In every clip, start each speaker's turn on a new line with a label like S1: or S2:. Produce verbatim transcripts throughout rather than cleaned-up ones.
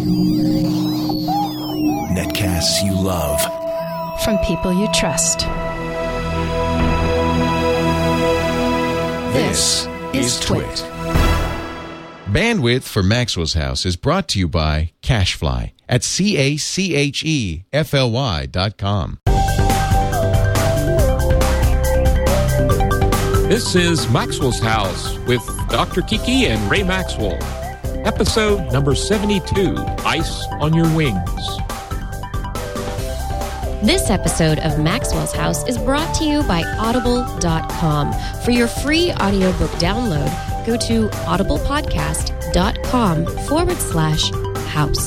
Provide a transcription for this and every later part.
S1: Netcasts you love.
S2: From people you trust.
S1: This is Twit.
S3: Bandwidth for Maxwell's House is brought to you by CacheFly at C A C H E F L Y dot com.
S4: This is Maxwell's House with Doctor Kiki and Ray Maxwell. Episode number seventy-two, Ice on Your Wings.
S5: This episode of Maxwell's House is brought to you by Audible dot com. For your free audiobook download, go to audiblepodcast.com forward slash house.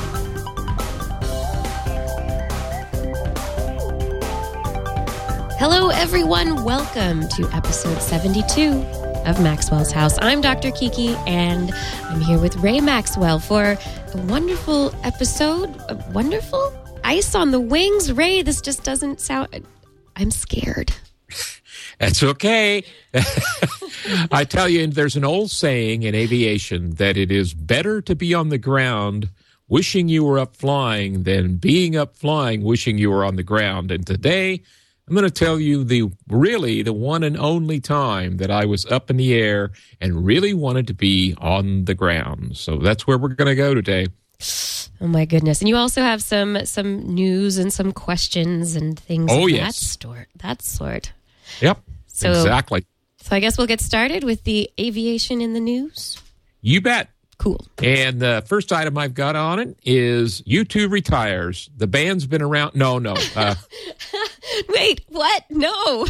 S5: Hello, everyone. Welcome to episode seventy-two of Maxwell's House. I'm Doctor Kiki, and I'm here with Ray Maxwell for a wonderful episode. A wonderful? Ice on the wings? Ray, this just doesn't sound... I'm scared.
S4: That's okay. I tell you, there's an old saying in aviation that it is better to be on the ground wishing you were up flying than being up flying wishing you were on the ground. And today, I'm going to tell you the really the one and only time that I was up in the air and really wanted to be on the ground. So that's where we're going to go today.
S5: Oh, my goodness. And you also have some some news and some questions and things
S4: oh,
S5: of
S4: yes.
S5: that sort. That sort.
S4: Yep,
S5: so,
S4: exactly.
S5: So I guess we'll get started with the aviation in the news.
S4: You bet.
S5: Cool.
S4: And the first item I've got on it is U two retires. The band's been around. No, no. Uh,
S5: Wait, what? No.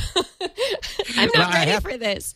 S5: I'm not
S4: well,
S5: ready
S4: have,
S5: for this.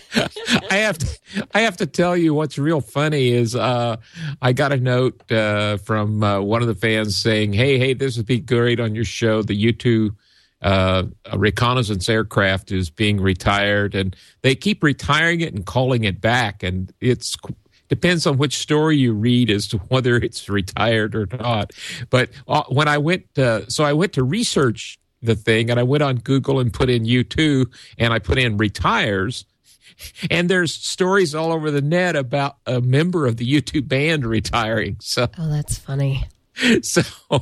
S4: I have to, I have to tell you what's real funny is uh, I got a note uh, from uh, one of the fans saying, hey, hey, this would be great on your show. The U two uh, reconnaissance aircraft is being retired, and they keep retiring it and calling it back, and it's depends on which story you read as to whether it's retired or not. But uh, when I went, uh, so I went to research the thing, and I went on Google and put in U two, and I put in retires, and there's stories all over the net about a member of the U two band retiring. So,
S5: oh, that's funny.
S4: So uh,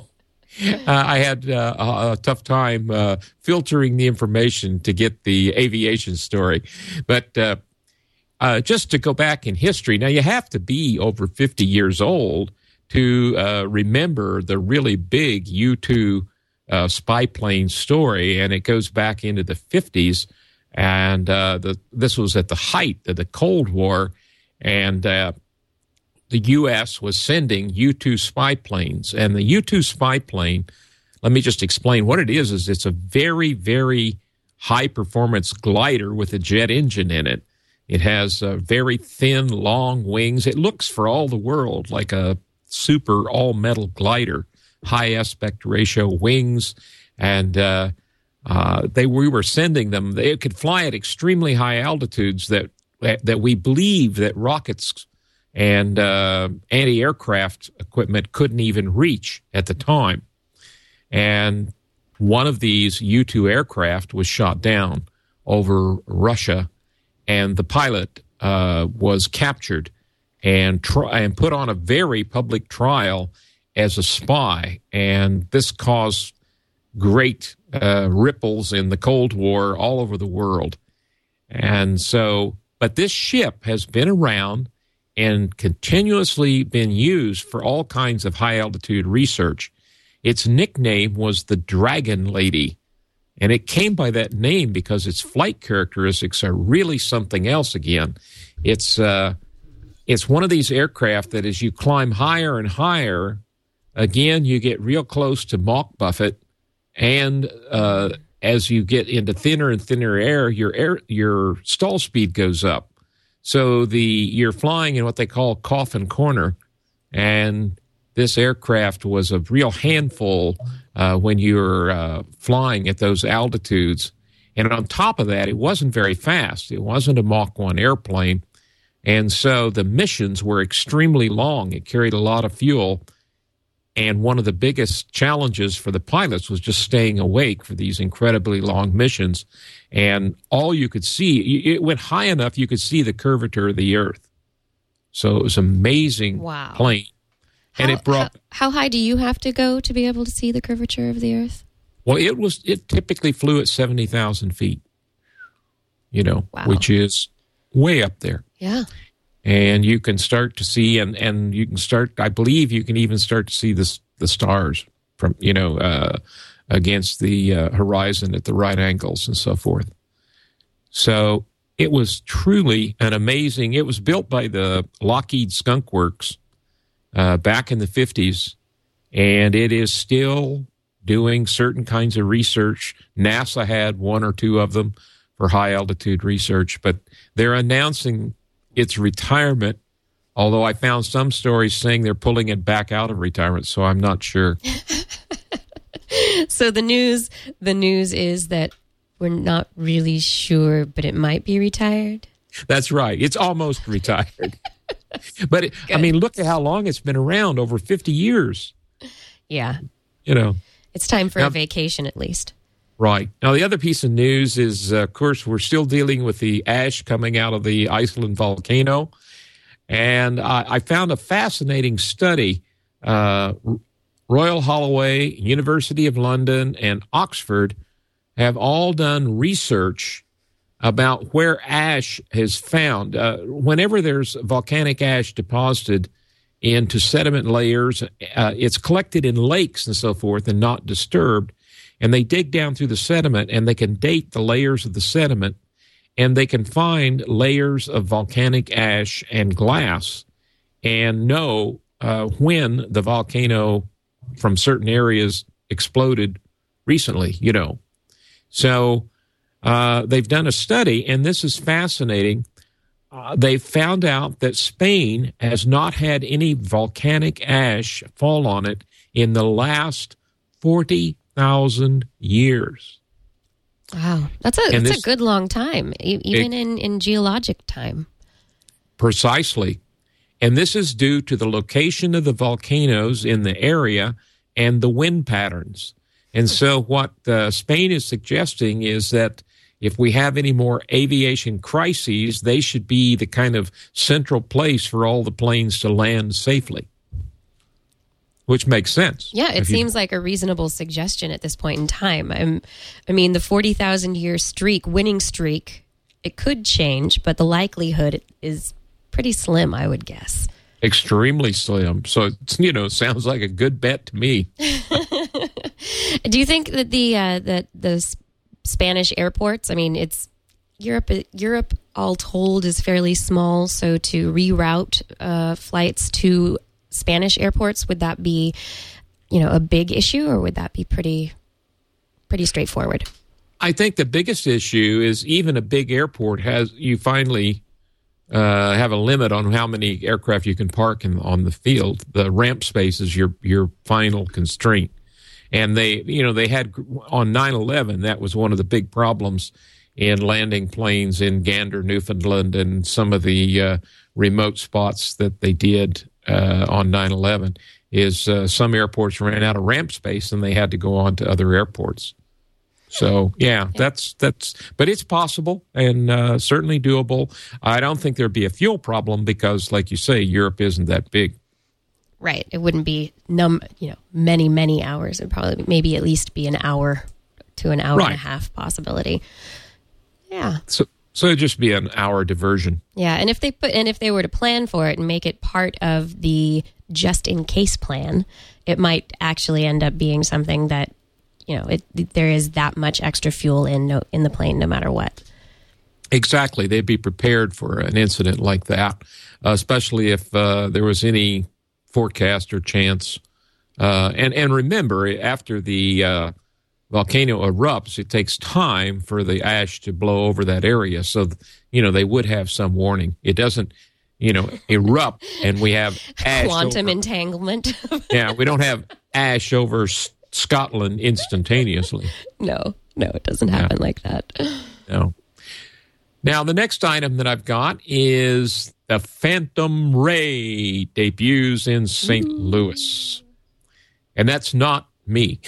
S4: I had uh, a, a tough time uh, filtering the information to get the aviation story, but. Uh, Uh, just to go back in history, now you have to be over fifty years old to uh, remember the really big U two uh, spy plane story, and it goes back into the fifties, and uh, the, this was at the height of the Cold War, and uh, the U S was sending U two spy planes, and the U two spy plane, let me just explain what it is, is it's a very, very high-performance glider with a jet engine in it. It has uh, very thin, long wings. It looks for all the world like a super all-metal glider, high aspect ratio wings, and uh, uh, they we were sending them. They could fly at extremely high altitudes that that we believe that rockets and uh, anti-aircraft equipment couldn't even reach at the time. And one of these U two aircraft was shot down over Russia, and the pilot uh, was captured and try, and put on a very public trial as a spy. And this caused great uh, ripples in the Cold War all over the world. And so, but this ship has been around and continuously been used for all kinds of high-altitude research. Its nickname was the Dragon Lady. And it came by that name because its flight characteristics are really something else again. It's uh, it's one of these aircraft that as you climb higher and higher, again, you get real close to Mach buffet. And uh, as you get into thinner and thinner air, your air, your stall speed goes up. So the you're flying in what they call coffin corner. And this aircraft was a real handful Uh, when you're uh, flying at those altitudes. And on top of that, it wasn't very fast. It wasn't a Mach one airplane. And so the missions were extremely long. It carried a lot of fuel. And one of the biggest challenges for the pilots was just staying awake for these incredibly long missions. And all you could see, it went high enough you could see the curvature of the Earth. So it was an amazing
S5: wow.
S4: plane. and it brought.
S5: How, how high do you have to go to be able to see the curvature of the Earth?
S4: Well, it was it typically flew at seventy thousand feet. You know,
S5: wow.
S4: which is way up there.
S5: Yeah.
S4: And you can start to see, and, and you can start, I believe you can even start to see the, the stars from, you know, uh, against the uh, horizon at the right angles and so forth. So it was truly an amazing, it was built by the Lockheed Skunk Works uh, back in the fifties, and it is still doing certain kinds of research. NASA had one or two of them for high altitude research, but they're announcing its retirement, although I found some stories saying they're pulling it back out of retirement, so I'm not sure.
S5: So the news, the news is that we're not really sure, but it might be retired.
S4: That's right. It's almost retired. But, it, I mean, look at how long it's been around, over fifty years.
S5: Yeah.
S4: You know.
S5: It's time for
S4: now,
S5: a vacation at least.
S4: Right. Now, the other piece of news is, uh, of course, we're still dealing with the ash coming out of the Iceland volcano. And I, I found a fascinating study. Uh, Royal Holloway, University of London, and Oxford have all done research about where ash is found. Uh, whenever there's volcanic ash deposited into sediment layers, uh, it's collected in lakes and so forth and not disturbed. And they dig down through the sediment, and they can date the layers of the sediment, and they can find layers of volcanic ash and glass and know uh, when the volcano from certain areas exploded recently, you know. So uh, they've done a study, and this is fascinating. Uh, they found out that Spain has not had any volcanic ash fall on it in the last forty thousand years.
S5: Wow, that's a
S4: and
S5: that's
S4: this,
S5: a good long time, e- even
S4: it,
S5: in, in geologic time.
S4: Precisely. And this is due to the location of the volcanoes in the area and the wind patterns. And so what uh, Spain is suggesting is that if we have any more aviation crises, they should be the kind of central place for all the planes to land safely. Which makes sense.
S5: Yeah, it
S4: if
S5: seems
S4: you,
S5: like a reasonable suggestion at this point in time. I'm, I mean, the forty thousand year streak, winning streak, it could change, but the likelihood is pretty slim, I would guess.
S4: Extremely slim. So, it's, you know, sounds like a good bet to me.
S5: Do you think that the uh, that the Spanish airports, I mean, it's Europe, Europe all told is fairly small, so to reroute uh, flights to Spanish airports, would that be, you know, a big issue, or would that be pretty pretty straightforward?
S4: I think the biggest issue is even a big airport has, you finally uh, have a limit on how many aircraft you can park in, on the field. The ramp space is your, your final constraint. And they, you know, they had on nine eleven, that was one of the big problems in landing planes in Gander, Newfoundland, and some of the uh, remote spots that they did Uh, on nine eleven, is uh, some airports ran out of ramp space and they had to go on to other airports. So, yeah, that's, that's, but it's possible and uh, certainly doable. I don't think there'd be a fuel problem because, like you say, Europe isn't that big.
S5: Right. It wouldn't be, num, you know, many, many hours. It'd probably maybe at least be an hour to an hour
S4: right.
S5: and a half possibility. Yeah.
S4: So, So it'd just be an hour diversion.
S5: Yeah, and if they put and if they were to plan for it and make it part of the just in case plan, it might actually end up being something that, you know, it, there is that much extra fuel in no, in the plane no matter what.
S4: Exactly, they'd be prepared for an incident like that, uh, especially if uh, there was any forecast or chance. Uh, and and remember, after the uh, volcano erupts, it takes time for the ash to blow over that area. So, you know, they would have some warning. It doesn't, you know, erupt and we have ash.
S5: Quantum
S4: over,
S5: entanglement.
S4: yeah, we don't have ash over S- Scotland instantaneously.
S5: No, no, it doesn't happen
S4: yeah.
S5: like that.
S4: No. Now, the next item that I've got is the Phantom Ray debuts in Saint Louis. And that's not me.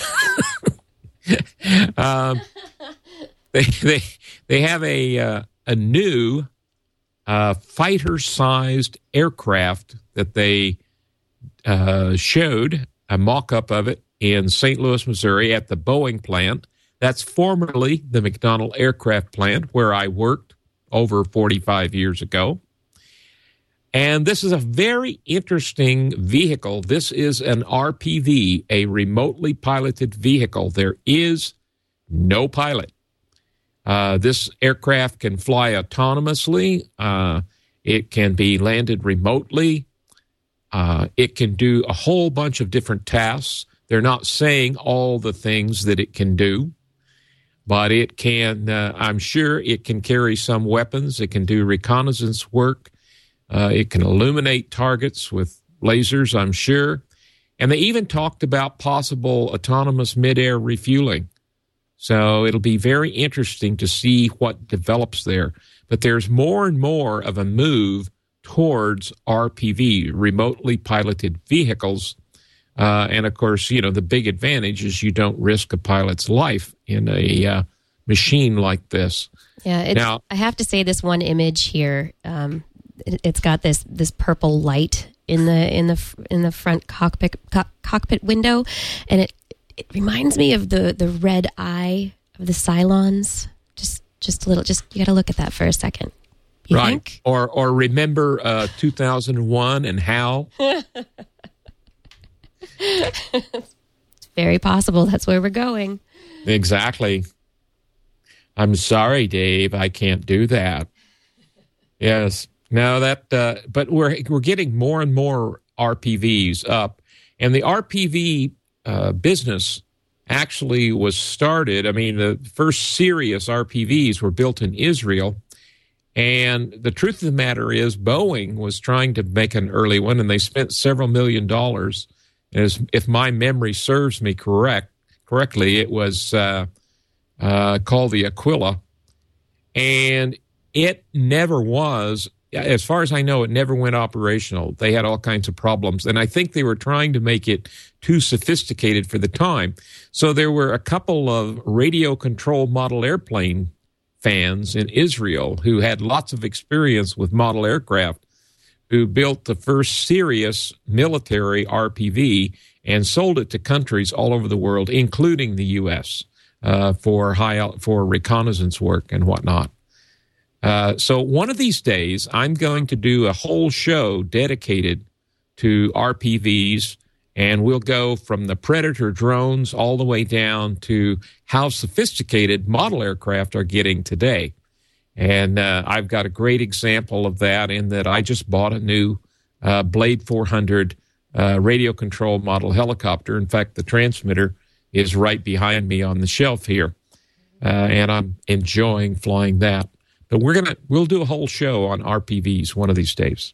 S4: um, they they they have a uh, a new uh, fighter-sized aircraft that they uh, showed a mock-up of it in Saint Louis, Missouri at the Boeing plant. That's formerly the McDonnell Aircraft Plant, where I worked over forty-five years ago. And this is a very interesting vehicle. This is an R P V, a remotely piloted vehicle. There is no pilot. Uh, this aircraft can fly autonomously. Uh, it can be landed remotely. Uh, it can do a whole bunch of different tasks. They're not saying all the things that it can do, but it can, uh, I'm sure it can carry some weapons. It can do reconnaissance work. Uh, it can illuminate targets with lasers, I'm sure. And they even talked about possible autonomous midair refueling. So it'll be very interesting to see what develops there. But there's more and more of a move towards R P V, remotely piloted vehicles. Uh, and, of course, you know, the big advantage is you don't risk a pilot's life in a uh, machine like this.
S5: Yeah, it's, now, I have to say this one image here, um, it, it's got this this purple light in the in the in the front cockpit co- cockpit window, and it it reminds me of the the red eye of the Cylons. Just just a little. Just you got to look at that for a second. You
S4: right.
S5: think?
S4: Or or remember uh, two thousand one and HAL.
S5: It's very possible that's where we're going.
S4: Exactly. I'm sorry, Dave. I can't do that. Yes. No, that. Uh, but we're we're getting more and more R P Vs up, and the R P V uh, business actually was started. I mean, the first serious R P Vs were built in Israel, and the truth of the matter is, Boeing was trying to make an early one, and they spent several million dollars. As if my memory serves me correct correctly, it was uh, uh, called the Aquila, and it never was. As far as I know, it never went operational. They had all kinds of problems, and I think they were trying to make it too sophisticated for the time. So there were a couple of radio control model airplane fans in Israel who had lots of experience with model aircraft, who built the first serious military R P V and sold it to countries all over the world, including the U S, uh, for high for reconnaissance work and whatnot. Uh, so one of these days, I'm going to do a whole show dedicated to R P Vs, and we'll go from the Predator drones all the way down to how sophisticated model aircraft are getting today. And uh, I've got a great example of that in that I just bought a new uh, Blade four hundred uh, radio control model helicopter. In fact, the transmitter is right behind me on the shelf here, uh, and I'm enjoying flying that. But we're gonna we'll do a whole show on R P Vs one of these days.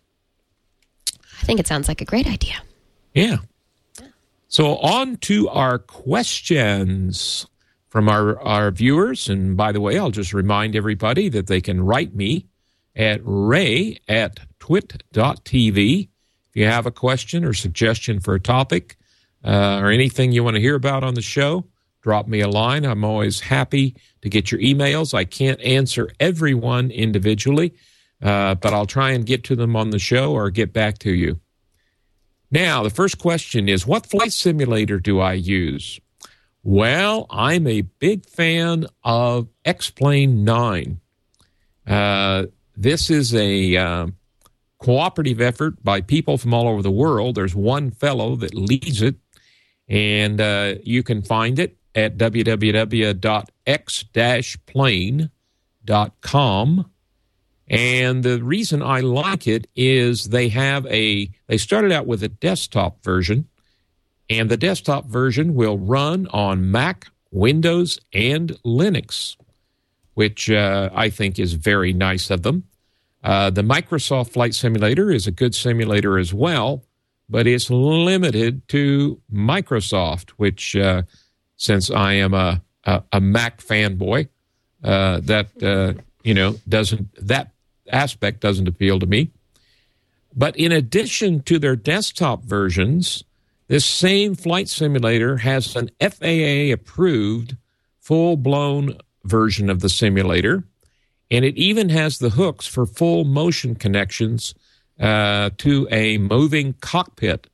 S5: I think it sounds like a great idea.
S4: Yeah. So on to our questions from our, our viewers. And by the way, I'll just remind everybody that they can write me at ray at twit dot t v. If you have a question or suggestion for a topic uh, or anything you want to hear about on the show, drop me a line. I'm always happy to get your emails. I can't answer everyone individually, uh, but I'll try and get to them on the show or get back to you. Now, the first question is, what flight simulator do I use? Well, I'm a big fan of X-Plane nine. Uh, this is a uh, cooperative effort by people from all over the world. There's one fellow that leads it, and uh, you can find it at w w w dot x dash plane dot com. And the reason I like it is they have a, they started out with a desktop version, and the desktop version will run on Mac, Windows, and Linux, which uh, I think is very nice of them. Uh, the Microsoft Flight Simulator is a good simulator as well, but it's limited to Microsoft, which, uh, since I am a, a, a Mac fanboy, uh, that, uh, you know, doesn't, that aspect doesn't appeal to me. But in addition to their desktop versions, this same flight simulator has an F A A-approved, full-blown version of the simulator, and it even has the hooks for full motion connections uh, to a moving cockpit.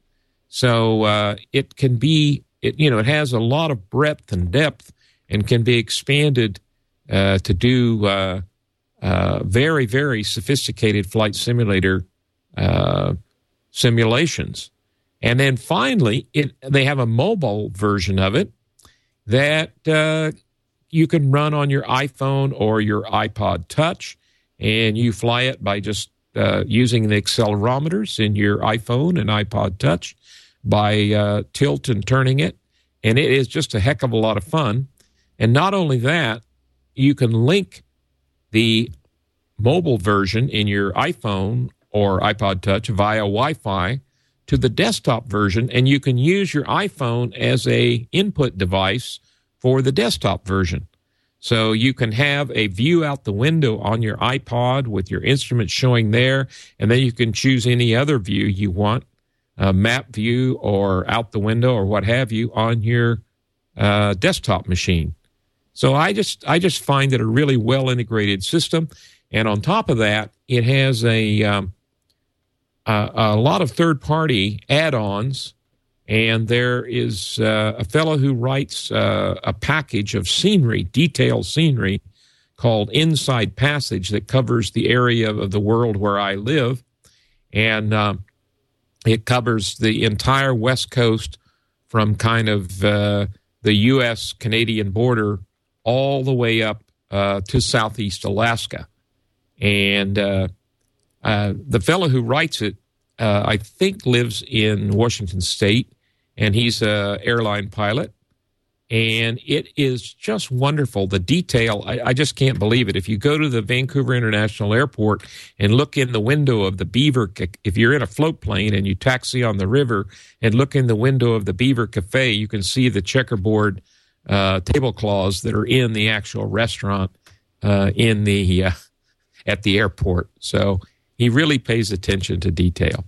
S4: So uh, it can be, it, you know, it has a lot of breadth and depth and can be expanded uh, to do uh, uh, very, very sophisticated flight simulator uh, simulations. And then finally, it, they have a mobile version of it that uh, you can run on your iPhone or your iPod Touch, and you fly it by just uh, using the accelerometers in your iPhone and iPod Touch by uh, tilt and turning it. And it is just a heck of a lot of fun. And not only that, you can link the mobile version in your iPhone or iPod Touch via Wi-Fi to the desktop version, and you can use your iPhone as a input device for the desktop version. So you can have a view out the window on your iPod with your instrument showing there, and then you can choose any other view you want, a map view or out the window or what have you, on your uh, desktop machine. So I just I just find it a really well integrated system, and on top of that, it has a um, a, a lot of third party add-ons. And there is uh, a fellow who writes uh, a package of scenery, detailed scenery, called Inside Passage that covers the area of the world where I live. And uh, it covers the entire West Coast from kind of uh, the U S Canadian border all the way up uh, to Southeast Alaska. And uh, uh, the fellow who writes it, uh, I think, lives in Washington State. And he's an airline pilot, and it is just wonderful. The detail, I, I just can't believe it. If you go to the Vancouver International Airport and look in the window of the Beaver, if you're in a float plane and you taxi on the river and look in the window of the Beaver Cafe, you can see the checkerboard uh, tablecloths that are in the actual restaurant uh, in the uh, at the airport. So he really pays attention to detail.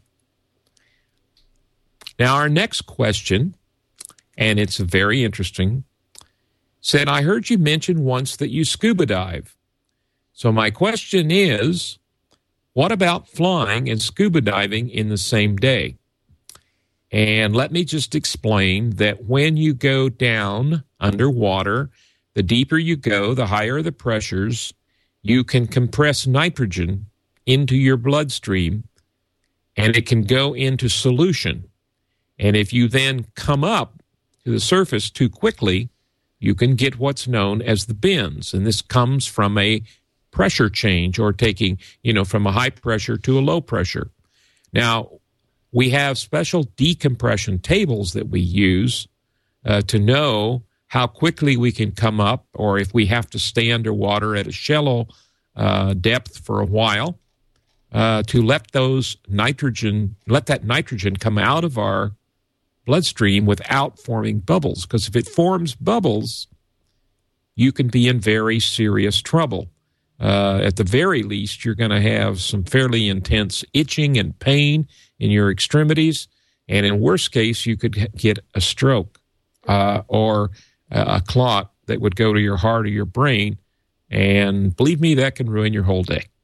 S4: Now, our next question, and it's very interesting, said, I heard you mention once that you scuba dive. So my question is, what about flying and scuba diving in the same day? And let me just explain that when you go down underwater, the deeper you go, the higher the pressures, you can compress nitrogen into your bloodstream, and it can go into solution. And if you then come up to the surface too quickly, you can get what's known as the bends. And this comes from a pressure change, or taking, you know, from a high pressure to a low pressure. Now, we have special decompression tables that we use uh, to know how quickly we can come up, or if we have to stay underwater at a shallow uh, depth for a while, uh, to let those nitrogen, let that nitrogen come out of our bloodstream without forming bubbles. Because if it forms bubbles, you can be in very serious trouble. Uh, at the very least, you're going to have some fairly intense itching and pain in your extremities. And in worst case, you could get a stroke uh, or a clot that would go to your heart or your brain. And believe me, that can ruin your whole day.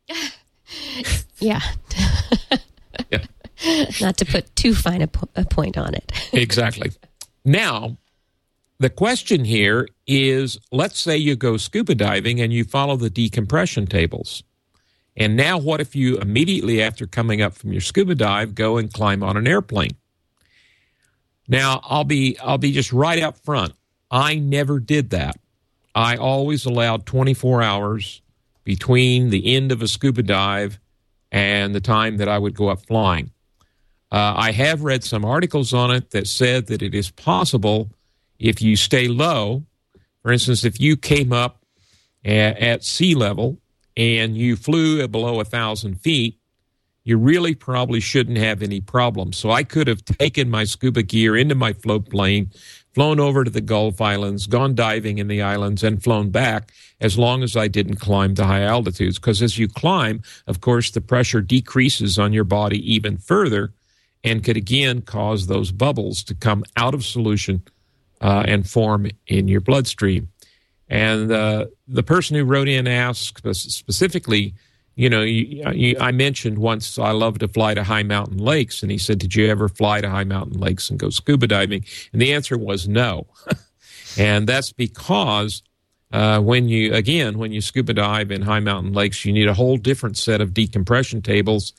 S5: Yeah.
S4: Yeah.
S5: Not to put too fine a, po- a point on it.
S4: Exactly. Now, the question here is, let's say you go scuba diving and you follow the decompression tables. And now what if you immediately after coming up from your scuba dive go and climb on an airplane? Now, I'll be I'll be just right up front. I never did that. I always allowed twenty-four hours between the end of a scuba dive and the time that I would go up flying. Uh, I have read some articles on it that said that it is possible if you stay low. For instance, if you came up at, at sea level and you flew below one thousand feet, you really probably shouldn't have any problems. So I could have taken my scuba gear into my float plane, flown over to the Gulf Islands, gone diving in the islands, and flown back, as long as I didn't climb to high altitudes. Because as you climb, of course, the pressure decreases on your body even further, and could again cause those bubbles to come out of solution uh, and form in your bloodstream. And uh, the person who wrote in asked specifically, you know, you, you, I mentioned once I love to fly to high mountain lakes, and he said, did you ever fly to high mountain lakes and go scuba diving? And the answer was no. And that's because uh, when you, again, when you scuba dive in high mountain lakes, you need a whole different set of decompression tables.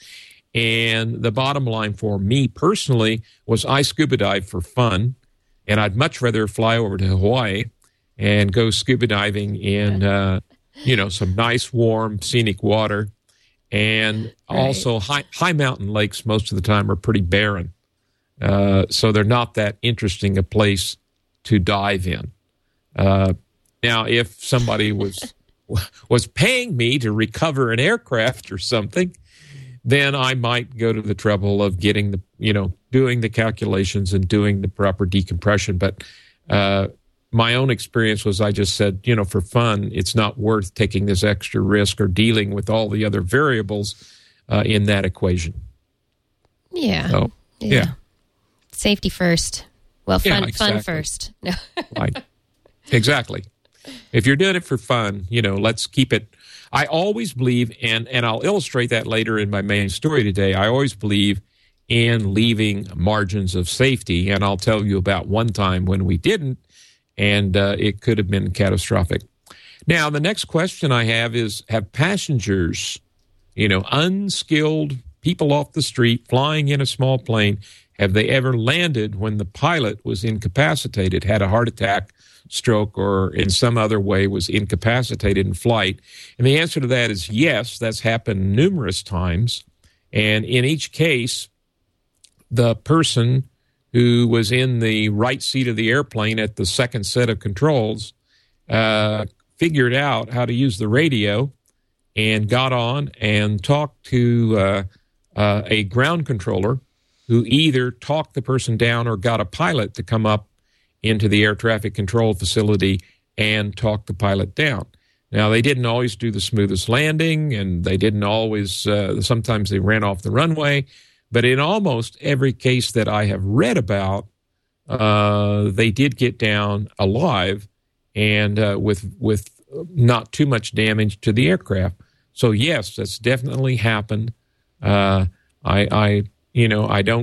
S4: And the bottom line for me personally was I scuba dive for fun, and I'd much rather fly over to Hawaii and go scuba diving in, uh, you know, some nice, warm, scenic water. And right. also high, high mountain lakes most of the time are pretty barren. Uh, so they're not that interesting a place to dive in. Uh, now, if somebody was was paying me to recover an aircraft or something, then I might go to the trouble of getting the, you know, doing the calculations and doing the proper decompression. But uh, my own experience was I just said, you know, for fun, it's not worth taking this extra risk or dealing with all the other variables uh, in that equation.
S5: Yeah.
S4: So, yeah. yeah.
S5: Safety first. Well, fun,
S4: yeah, exactly.
S5: fun first. No.
S4: Right. Exactly. If you're doing it for fun, you know, let's keep it. I always believe, and, and I'll illustrate that later in my main story today, I always believe in leaving margins of safety, and I'll tell you about one time when we didn't, and uh, it could have been catastrophic. Now, the next question I have is, have passengers, you know, unskilled people off the street flying in a small plane, have they ever landed when the pilot was incapacitated, had a heart attack, stroke, or in some other way was incapacitated in flight? And the answer to that is yes, that's happened numerous times. And in each case, the person who was in the right seat of the airplane at the second set of controls uh, figured out how to use the radio and got on and talked to uh, uh, a ground controller who either talked the person down or got a pilot to come up into the air traffic control facility and talk the pilot down. Now, they didn't always do the smoothest landing, and they didn't always, uh, sometimes they ran off the runway, but in almost every case that I have read about, uh, they did get down alive and uh, with with not too much damage to the aircraft. So, yes, that's definitely happened. Uh, I, I, you know, I don't,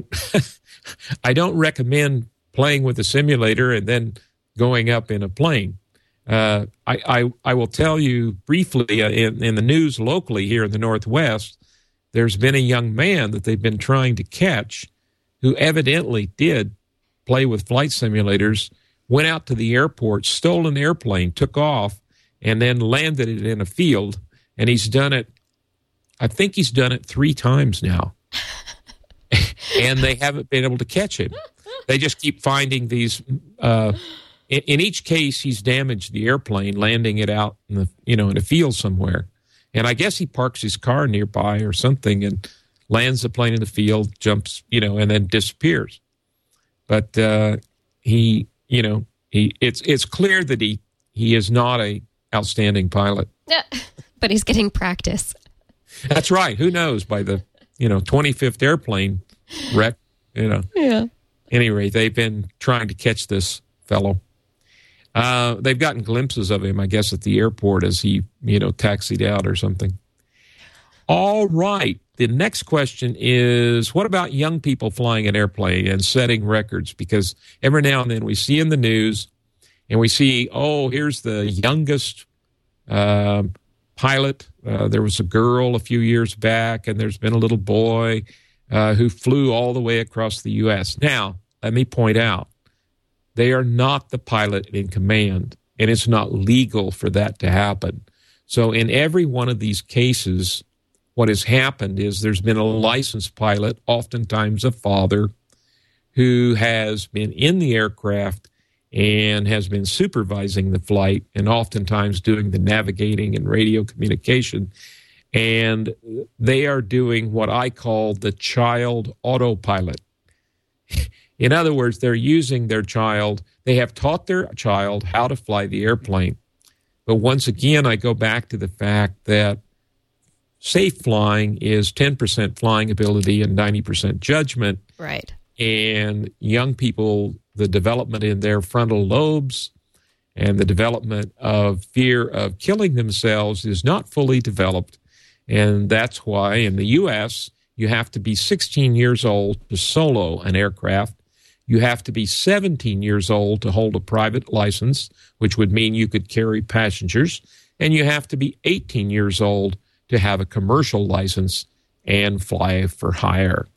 S4: I don't recommend playing with a simulator and then going up in a plane. Uh, I, I, I will tell you briefly uh, in, in the news locally here in the Northwest, there's been a young man that they've been trying to catch who evidently did play with flight simulators, went out to the airport, stole an airplane, took off, and then landed it in a field. And he's done it, I think he's done it three times now. And they haven't been able to catch him. They just keep finding these. Uh, in, in each case, he's damaged the airplane, landing it out in the, you know, in a field somewhere. And I guess he parks his car nearby or something and lands the plane in the field, jumps, you know, and then disappears. But uh, he, you know, he it's it's clear that he he is not a outstanding pilot.
S5: But he's getting practice.
S4: That's right. Who knows? By the you know twenty-fifth airplane wreck, you know.
S5: Yeah.
S4: Anyway, they've been trying to catch this fellow. Uh, they've gotten glimpses of him, I guess, at the airport as he, you know, taxied out or something. All right. The next question is, what about young people flying an airplane and setting records? Because every now and then we see in the news and we see, oh, here's the youngest uh, pilot. Uh, there was a girl a few years back, and there's been a little boy uh, who flew all the way across the U S Now, let me point out, they are not the pilot in command, and it's not legal for that to happen. So in every one of these cases, what has happened is there's been a licensed pilot, oftentimes a father, who has been in the aircraft and has been supervising the flight and oftentimes doing the navigating and radio communication. And they are doing what I call the child autopilot. In other words, they're using their child. They have taught their child how to fly the airplane. But once again, I go back to the fact that safe flying is ten percent flying ability and ninety percent judgment.
S5: Right.
S4: And young people, the development in their frontal lobes and the development of fear of killing themselves is not fully developed. And that's why in the U S, you have to be sixteen years old to solo an aircraft. You have to be seventeen years old to hold a private license, which would mean you could carry passengers. And you have to be eighteen years old to have a commercial license and fly for hire.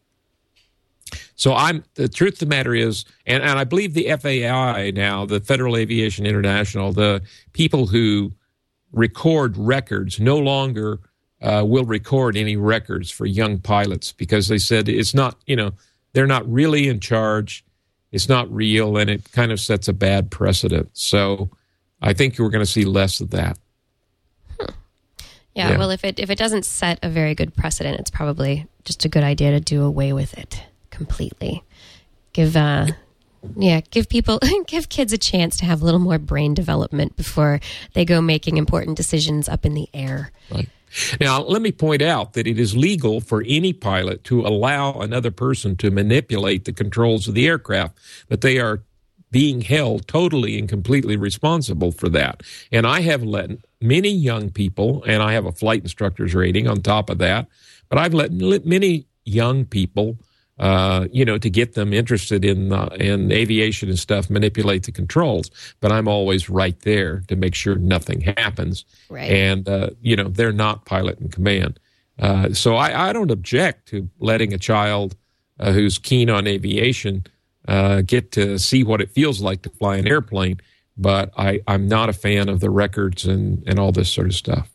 S4: So I'm the truth of the matter is, and, and I believe the F A I now, the Federal Aviation International, the people who record records no longer uh, will record any records for young pilots because they said it's not, you know, they're not really in charge. It's not real, and it kind of sets a bad precedent. So I think we're going to see less of that.
S5: Hmm. Yeah, yeah, well, if it if it doesn't set a very good precedent, it's probably just a good idea to do away with it completely. Give, uh, yeah, give people, give kids a chance to have a little more brain development before they go making important decisions up in the air.
S4: Right. Now, let me point out that it is legal for any pilot to allow another person to manipulate the controls of the aircraft, but they are being held totally and completely responsible for that. And I have let many young people, and I have a flight instructor's rating on top of that, but I've let many young people, uh, you know, to get them interested in uh, in aviation and stuff, manipulate the controls. But I'm always right there to make sure nothing happens.
S5: Right.
S4: And, uh, you know, they're not pilot in command. Uh, so I, I don't object to letting a child uh, who's keen on aviation uh, get to see what it feels like to fly an airplane. But I, I'm not a fan of the records and, and all this sort of stuff.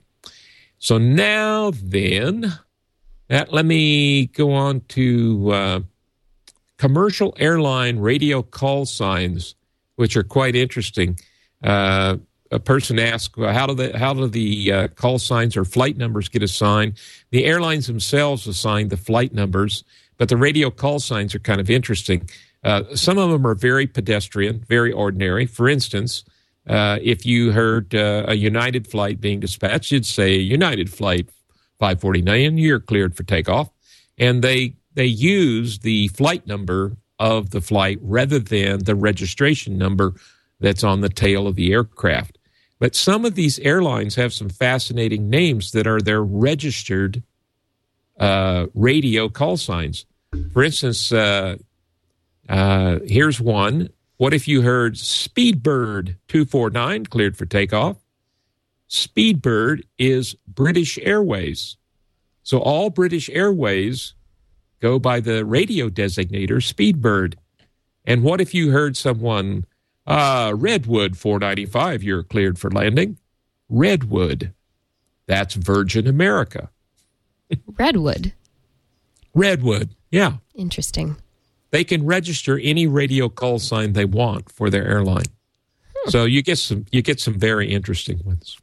S4: So now then... That, let me go on to uh, commercial airline radio call signs, which are quite interesting. Uh, a person asked, well, how do the how do the uh, call signs or flight numbers get assigned? The airlines themselves assign the flight numbers, but the radio call signs are kind of interesting. Uh, some of them are very pedestrian, very ordinary. For instance, uh, if you heard uh, a United flight being dispatched, you'd say United flight five forty-nine, you're cleared for takeoff. And they they use the flight number of the flight rather than the registration number that's on the tail of the aircraft. But some of these airlines have some fascinating names that are their registered uh, radio call signs. For instance, uh, uh, here's one. What if you heard Speedbird two forty-nine cleared for takeoff? Speedbird is British Airways. So all British Airways go by the radio designator Speedbird. And what if you heard someone, uh, Redwood four ninety-five, you're cleared for landing? Redwood. That's Virgin America.
S5: Redwood.
S4: Redwood, yeah.
S5: Interesting.
S4: They can register any radio call sign they want for their airline. Hmm. So you get some you get some very interesting ones.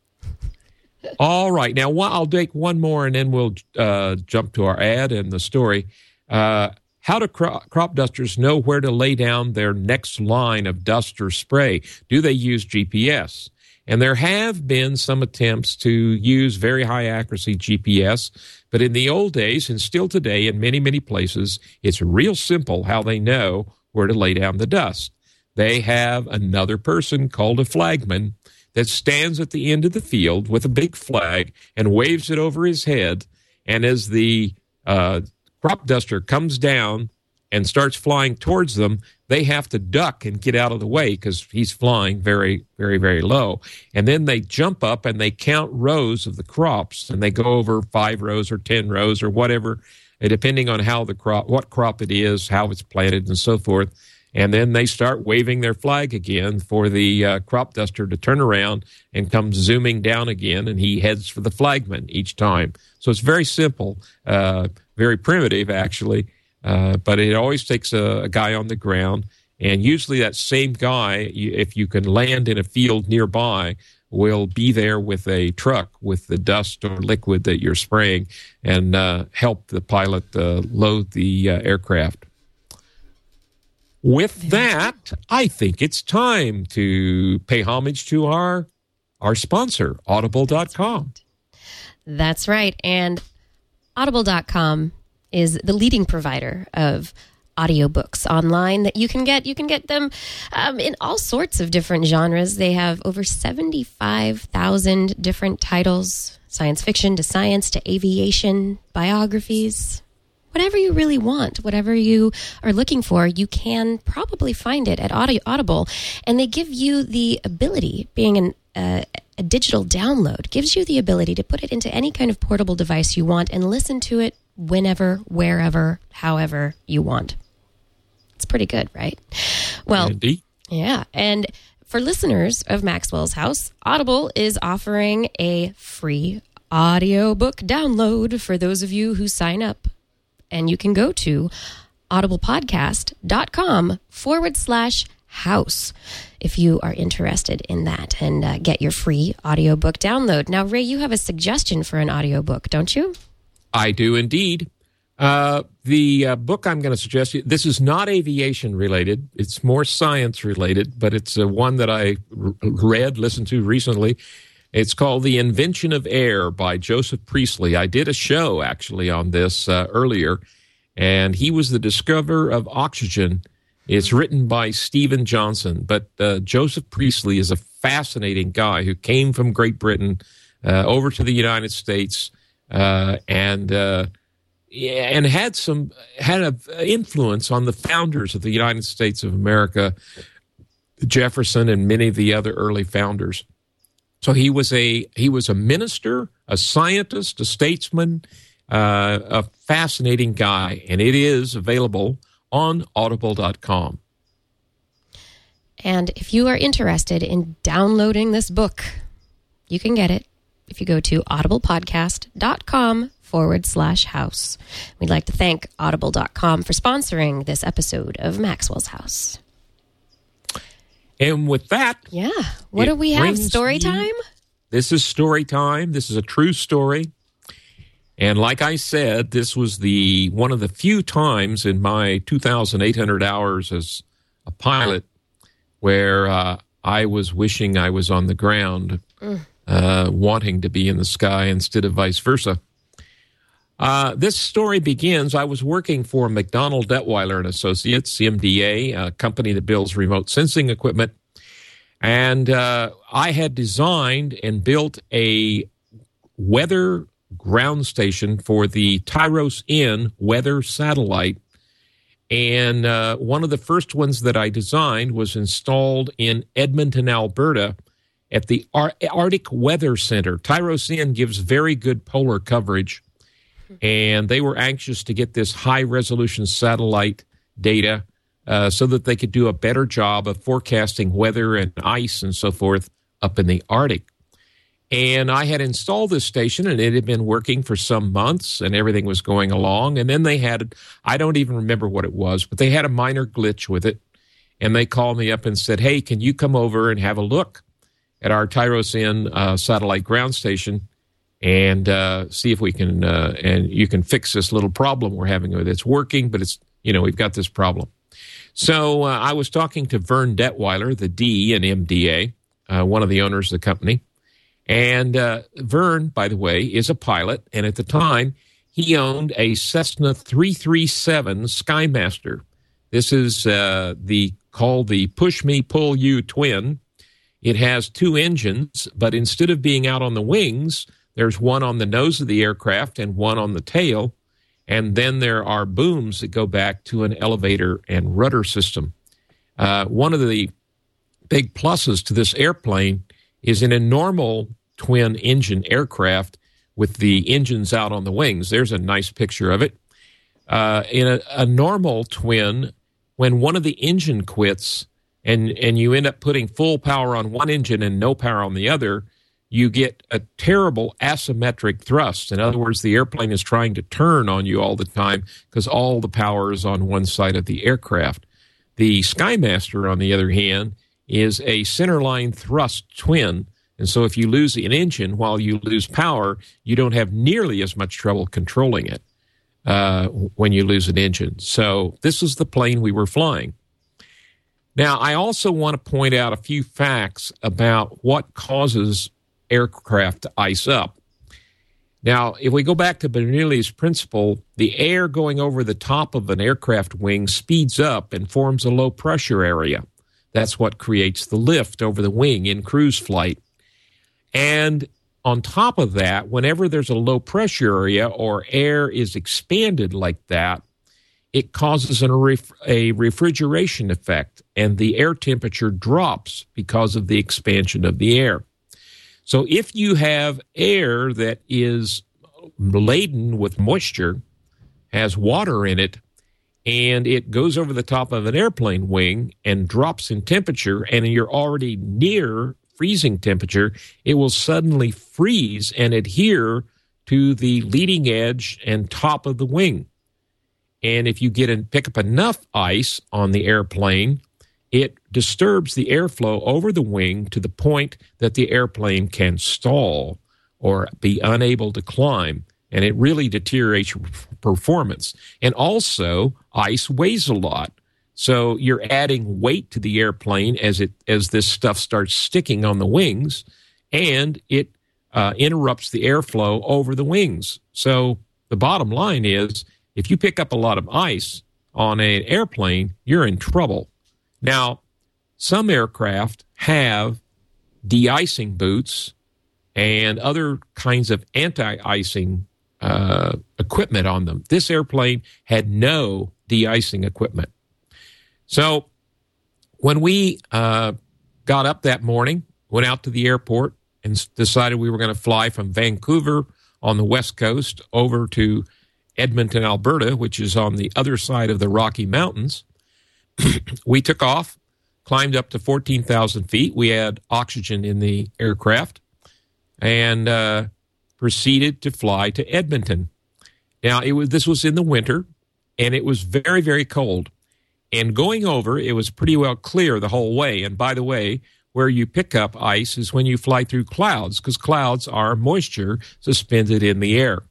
S4: All right. Now, I'll take one more, and then we'll uh, jump to our ad and the story. Uh, how do cro- crop dusters know where to lay down their next line of dust or spray? Do they use G P S? And there have been some attempts to use very high accuracy G P S, but in the old days, and still today in many, many places, it's real simple how they know where to lay down the dust. They have another person called a flagman that stands at the end of the field with a big flag and waves it over his head. And as the uh, crop duster comes down and starts flying towards them, they have to duck and get out of the way because he's flying very, very, very low. And then they jump up and they count rows of the crops, and they go over five rows or ten rows or whatever, depending on how the crop, what crop it is, how it's planted, and so forth. And then they start waving their flag again for the uh, crop duster to turn around and come zooming down again, and he heads for the flagman each time. So it's very simple, uh, very primitive, actually, uh, but it always takes a, a guy on the ground, and usually that same guy, if you can land in a field nearby, will be there with a truck with the dust or liquid that you're spraying and uh, help the pilot uh, load the uh, aircraft. With that, I think it's time to pay homage to our our sponsor, audible dot com.
S5: That's right. And audible dot com is the leading provider of audiobooks online that you can get. You can get them um, in all sorts of different genres. They have over seventy-five thousand different titles, science fiction to science to aviation, biographies, whatever you really want, whatever you are looking for, you can probably find it at Audible. And they give you the ability, being an, uh, a digital download, gives you the ability to put it into any kind of portable device you want and listen to it whenever, wherever, however you want. It's pretty good, right? Well,
S4: Indeed.
S5: Yeah. And for listeners of Maxwell's House, Audible is offering a free audiobook download for those of you who sign up. And you can go to audiblepodcast.com forward slash house if you are interested in that and uh, get your free audiobook download. Now, Ray, you have a suggestion for an audiobook, don't you?
S4: I do indeed. Uh, the uh, book I'm going to suggest you, this is not aviation related. It's more science related, but it's uh, one that I r- read, listened to recently. It's called The Invention of Air by Joseph Priestley. I did a show, actually, on this uh, earlier, and he was the discoverer of oxygen. It's written by Stephen Johnson, but uh, Joseph Priestley is a fascinating guy who came from Great Britain uh, over to the United States uh, and uh, and had some had an influence on the founders of the United States of America, Jefferson and many of the other early founders. So he was a he was a minister, a scientist, a statesman, uh, a fascinating guy, and it is available on audible dot com.
S5: And if you are interested in downloading this book, you can get it if you go to audiblepodcast.com forward slash house. We'd like to thank audible dot com for sponsoring this episode of Maxwell's House.
S4: And with that,
S5: yeah, what do we have? Story time?
S4: This is story time. This is a true story. And like I said, this was the one of the few times in my two thousand eight hundred hours as a pilot where uh, I was wishing I was on the ground, mm. uh, wanting to be in the sky instead of vice versa. Uh, this story begins, I was working for McDonnell Detweiler and Associates, M D A, a company that builds remote sensing equipment. And uh, I had designed and built a weather ground station for the Tyros N weather satellite. And uh, one of the first ones that I designed was installed in Edmonton, Alberta, at the Ar- Arctic Weather Center. Tyros N gives very good polar coverage, and they were anxious to get this high-resolution satellite data uh, so that they could do a better job of forecasting weather and ice and so forth up in the Arctic. And I had installed this station, and it had been working for some months, and everything was going along. And then they had, I don't even remember what it was, but they had a minor glitch with it. And they called me up and said, hey, can you come over and have a look at our Tyros N uh, satellite ground station and uh, see if we can, uh, and you can fix this little problem we're having with it. It's working, but it's, you know, we've got this problem. So uh, I was talking to Vern Detweiler, the D in M D A, uh, one of the owners of the company. And uh, Vern, by the way, is a pilot, and at the time, he owned a Cessna three thirty-seven Skymaster. This is uh, the called the Push Me, Pull You twin. It has two engines, but instead of being out on the wings, there's one on the nose of the aircraft and one on the tail, and then there are booms that go back to an elevator and rudder system. Uh, one of the big pluses to this airplane is in a normal twin-engine aircraft with the engines out on the wings. There's a nice picture of it. Uh, in a, a normal twin, when one of the engine quits and, and you end up putting full power on one engine and no power on the other, you get a terrible asymmetric thrust. In other words, the airplane is trying to turn on you all the time because all the power is on one side of the aircraft. The Skymaster, on the other hand, is a centerline thrust twin, and so if you lose an engine while you lose power, you don't have nearly as much trouble controlling it uh, when you lose an engine. So this is the plane we were flying. Now, I also want to point out a few facts about what causes aircraft to ice up. Now, if we go back to Bernoulli's principle, the air going over the top of an aircraft wing speeds up and forms a low-pressure area. That's what creates the lift over the wing in cruise flight. And on top of that, whenever there's a low pressure area or air is expanded like that, it causes an, a refrigeration effect, and the air temperature drops because of the expansion of the air. So if you have air that is laden with moisture, has water in it, and it goes over the top of an airplane wing and drops in temperature, and you're already near freezing temperature, it will suddenly freeze and adhere to the leading edge and top of the wing. And if you get and pick up enough ice on the airplane, it disturbs the airflow over the wing to the point that the airplane can stall or be unable to climb, and it really deteriorates performance. And also, ice weighs a lot, so you're adding weight to the airplane as it as this stuff starts sticking on the wings, and it uh, interrupts the airflow over the wings. So the bottom line is, if you pick up a lot of ice on an airplane, you're in trouble. Now, some aircraft have de-icing boots and other kinds of anti-icing uh, equipment on them. This airplane had no de-icing equipment. So when we uh, got up that morning, went out to the airport, and decided we were going to fly from Vancouver on the West Coast over to Edmonton, Alberta, which is on the other side of the Rocky Mountains, we took off, climbed up to fourteen thousand feet. We had oxygen in the aircraft, and uh, proceeded to fly to Edmonton. Now, it was this was in the winter, and it was very, very cold. And going over, it was pretty well clear the whole way. And by the way, where you pick up ice is when you fly through clouds, because clouds are moisture suspended in the air.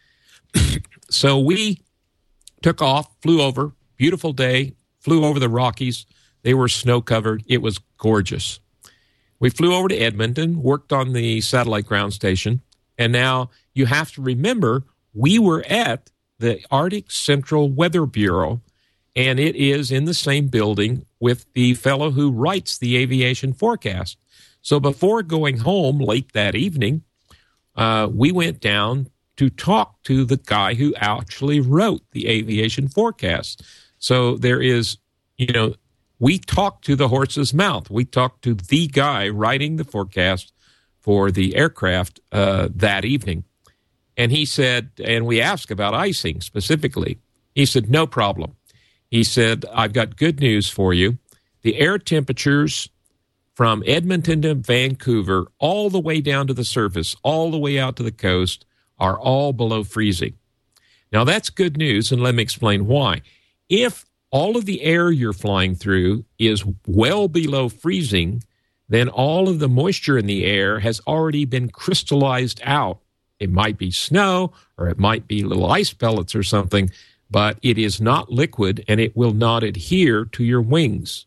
S4: So we took off, flew over, beautiful day, flew over the Rockies. They were snow-covered. It was gorgeous. We flew over to Edmonton, worked on the satellite ground station, and now you have to remember we were at the Arctic Central Weather Bureau, and it is in the same building with the fellow who writes the aviation forecast. So before going home late that evening, uh, we went down to talk to the guy who actually wrote the aviation forecast. So there is, you know, we talked to the horse's mouth. We talked to the guy writing the forecast for the aircraft uh, that evening. And he said, and we asked about icing specifically. He said, no problem. He said, I've got good news for you. The air temperatures from Edmonton to Vancouver, all the way down to the surface, all the way out to the coast, are all below freezing. Now, that's good news, and let me explain why. If all of the air you're flying through is well below freezing, then all of the moisture in the air has already been crystallized out. It might be snow, or it might be little ice pellets or something, but it is not liquid, and it will not adhere to your wings.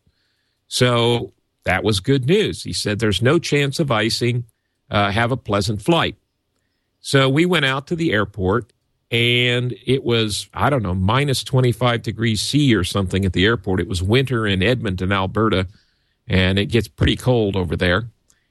S4: So that was good news. He said, there's no chance of icing. Uh, have a pleasant flight. So we went out to the airport, and it was, I don't know, minus twenty-five degrees C or something at the airport. It was winter in Edmonton, Alberta, and it gets pretty cold over there.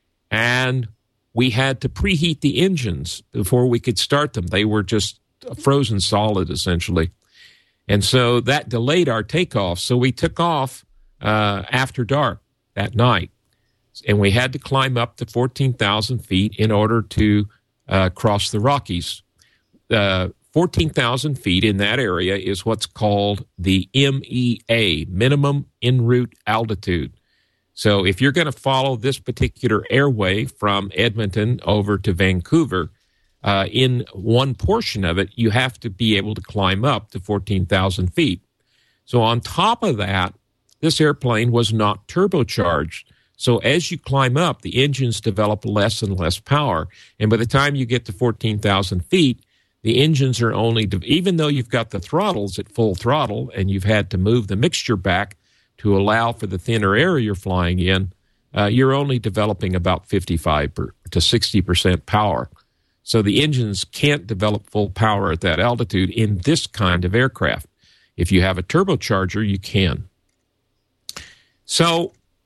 S4: And we had to preheat the engines before we could start them. They were just frozen solid, essentially. And so that delayed our takeoff. So we took off uh, after dark that night, and we had to climb up to fourteen thousand feet in order to Uh, across the Rockies. Uh, fourteen thousand feet in that area is what's called the M E A, minimum en route altitude. So if you're going to follow this particular airway from Edmonton over to Vancouver, uh, in one portion of it, you have to be able to climb up to fourteen thousand feet. So on top of that, this airplane was not turbocharged. So as you climb up, the engines develop less and less power. And by the time you get to fourteen thousand feet, the engines are only, even though you've got the throttles at full throttle and you've had to move the mixture back to allow for the thinner air you're flying in, uh, you're only developing about fifty-five to sixty percent power. So the engines can't develop full power at that altitude in this kind of aircraft. If you have a turbocharger, you can. So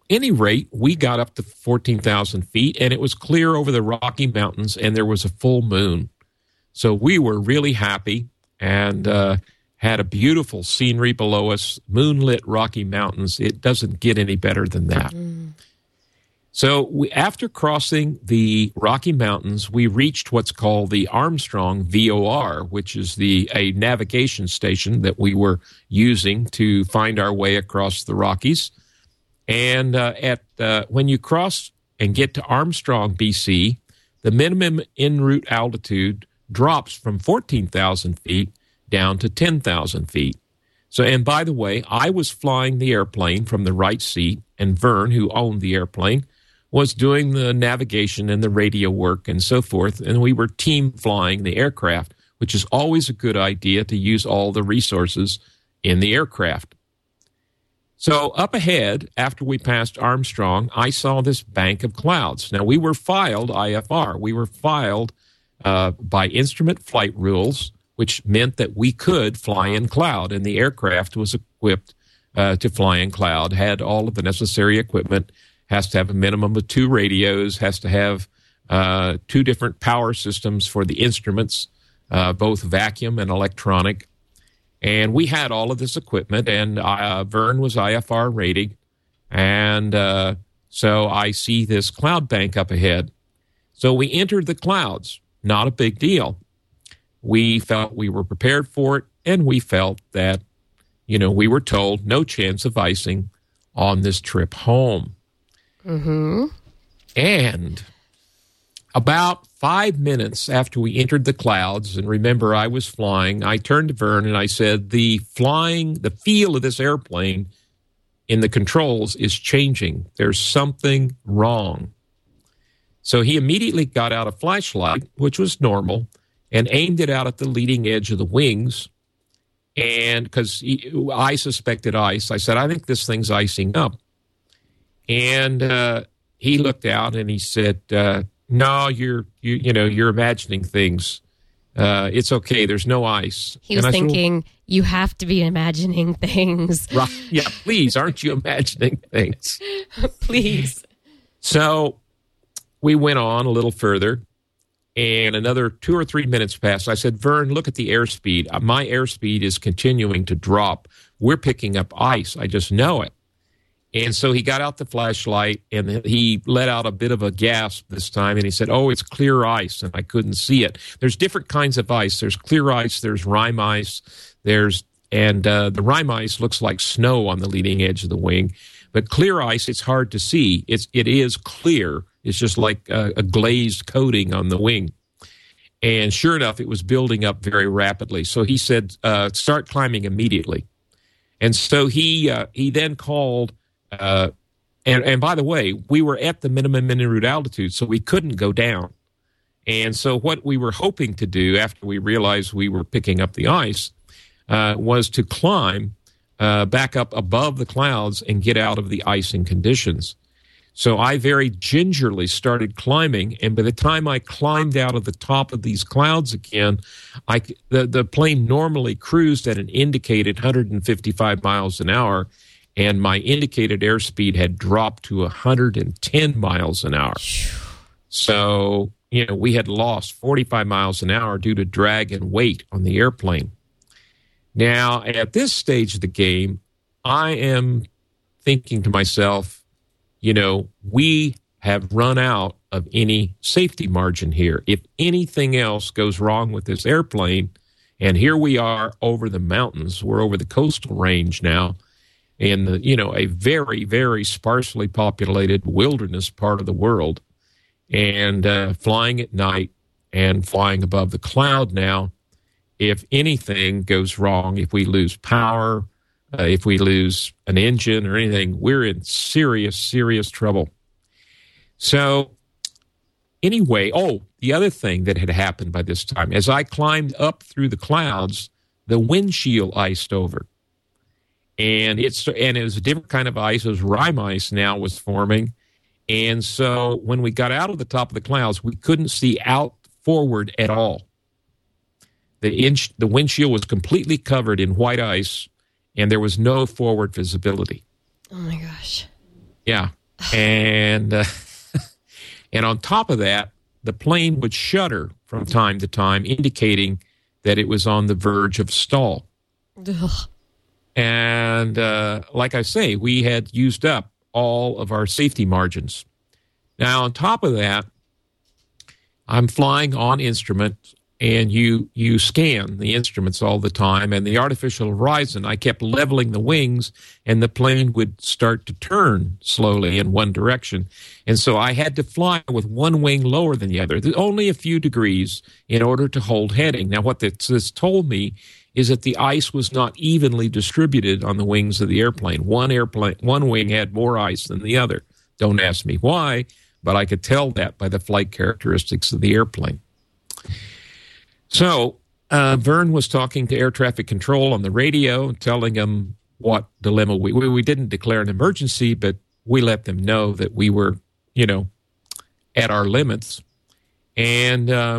S4: any rate, we got up to fourteen thousand feet, and it was clear over the Rocky Mountains, and there was a full moon. So we were really happy and uh, had a beautiful scenery below us, moonlit Rocky Mountains. It doesn't get any better than that. Mm. So we, after crossing the Rocky Mountains, we reached what's called the Armstrong V O R, which is the a navigation station that we were using to find our way across the Rockies. And uh, at uh, when you cross and get to Armstrong, B C, the minimum en route altitude drops from fourteen thousand feet down to ten thousand feet. So, and by the way, I was flying the airplane from the right seat, and Vern, who owned the airplane, was doing the navigation and the radio work and so forth, and we were team flying the aircraft, which is always a good idea to use all the resources in the aircraft. So up ahead, after we passed Armstrong, I saw this bank of clouds. Now, we were filed I F R. We were filed uh, by instrument flight rules, which meant that we could fly in cloud, and the aircraft was equipped uh, to fly in cloud, had all of the necessary equipment, has to have a minimum of two radios, has to have uh, two different power systems for the instruments, uh, both vacuum and electronic. And we had all of this equipment, and uh, Vern was I F R rated. And uh, so I see this cloud bank up ahead. So we entered the clouds. Not a big deal. We felt we were prepared for it, and we felt that, you know, we were told no chance of icing on this trip home. Mm-hmm. And about five minutes after we entered the clouds, and remember I was flying, I turned to Vern and I said, the flying, the feel of this airplane in the controls is changing. There's something wrong. So he immediately got out a flashlight, which was normal, and aimed it out at the leading edge of the wings. And because I suspected ice, I said, I think this thing's icing up. And uh, he looked out and he said, uh, no, you're, you, you know, you're imagining things. Uh, it's okay. There's no ice.
S5: He was
S4: and
S5: thinking, said, you have to be imagining things.
S4: Right, yeah, please, aren't you imagining things?
S5: Please.
S4: So we went on a little further, and another two or three minutes passed. I said, Vern, look at the airspeed. My airspeed is continuing to drop. We're picking up ice. I just know it. And so he got out the flashlight, and he let out a bit of a gasp this time, and he said, oh, it's clear ice, and I couldn't see it. There's different kinds of ice. There's clear ice, there's rime ice, there's and uh, the rime ice looks like snow on the leading edge of the wing. But clear ice, it's hard to see. It's, it is clear. It's just like a, a glazed coating on the wing. And sure enough, it was building up very rapidly. So he said, uh, start climbing immediately. And so he uh, he then called... Uh, and, and by the way, we were at the minimum en route altitude, so we couldn't go down. And so what we were hoping to do after we realized we were picking up the ice uh, was to climb uh, back up above the clouds and get out of the icing conditions. So I very gingerly started climbing, and by the time I climbed out of the top of these clouds again, I, the, the plane normally cruised at an indicated one hundred fifty-five miles an hour, and my indicated airspeed had dropped to one hundred ten miles an hour. So, you know, we had lost forty-five miles an hour due to drag and weight on the airplane. Now, at this stage of the game, I am thinking to myself, you know, we have run out of any safety margin here. If anything else goes wrong with this airplane, and here we are over the mountains, we're over the coastal range now, in the, you know, a very, very sparsely populated wilderness part of the world, and uh, flying at night and flying above the cloud now. If anything goes wrong, if we lose power, uh, if we lose an engine or anything, we're in serious, serious trouble. So anyway, oh, the other thing that had happened by this time, as I climbed up through the clouds, the windshield iced over. And it's and it was a different kind of ice. It was rime ice now was forming. And so when we got out of the top of the clouds, we couldn't see out forward at all. The inch, the windshield was completely covered in white ice, and there was no forward visibility.
S5: Oh, my gosh.
S4: Yeah. And, uh, and on top of that, the plane would shudder from time to time, indicating that it was on the verge of stall.
S5: Ugh.
S4: And uh, like I say, we had used up all of our safety margins. Now, on top of that, I'm flying on instrument, and you you scan the instruments all the time. And the artificial horizon, I kept leveling the wings, and the plane would start to turn slowly in one direction. And so I had to fly with one wing lower than the other, only a few degrees, in order to hold heading. Now, what this, this told me is that the ice was not evenly distributed on the wings of the airplane. One airplane, one wing had more ice than the other. Don't ask me why, but I could tell that by the flight characteristics of the airplane. So uh, Vern was talking to air traffic control on the radio, telling them what dilemma we, we we didn't declare an emergency, but we let them know that we were, you know, at our limits. And uh,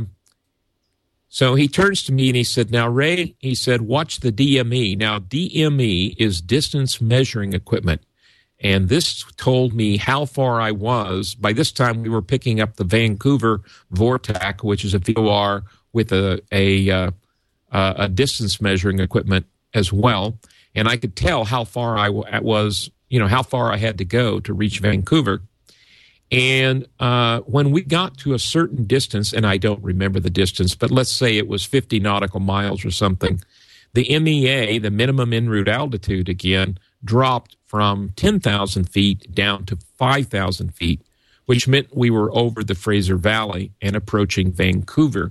S4: so he turns to me and he said, now, Ray, he said, watch the D M E. Now, D M E is distance measuring equipment. And this told me how far I was. By this time, we were picking up the Vancouver VORTAC, which is a V O R with a a, uh, a distance measuring equipment as well. And I could tell how far I was, you know, how far I had to go to reach Vancouver. And uh, when we got to a certain distance, and I don't remember the distance, but let's say it was fifty nautical miles or something, the M E A, the minimum en route altitude again, dropped from ten thousand feet down to five thousand feet, which meant we were over the Fraser Valley and approaching Vancouver.